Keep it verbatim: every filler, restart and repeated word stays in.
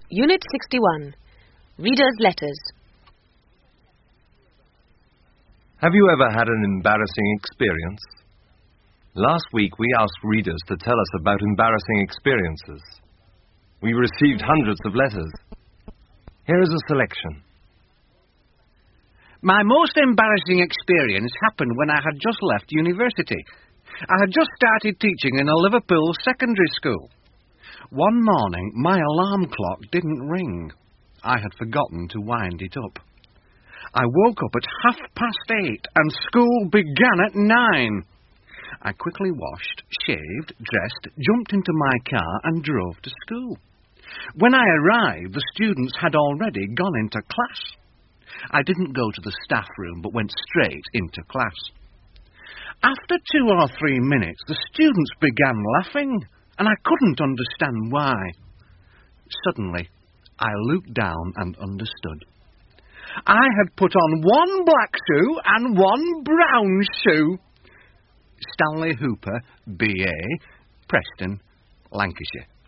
Unit sixty-one. Reader's Letters. Have you ever had an embarrassing experience? Last week we asked readers to tell us about embarrassing experiences. We received hundreds of letters. Here is a selection. My most embarrassing experience happened when I had just left university. I had just started teaching in a Liverpool secondary school. One morning, my alarm clock didn't ring. I had forgotten to wind it up. I woke up at half past eight and school began at nine. I quickly washed, shaved, dressed, jumped into my car and drove to school. When I arrived, the students had already gone into class. I didn't go to the staff room, but went straight into class. After two or three minutes, the students began laughing, and I couldn't understand why. Suddenly, I looked down and understood. I had put on one black shoe and one brown shoe. Stanley Hooper, B A, Preston, Lancashire.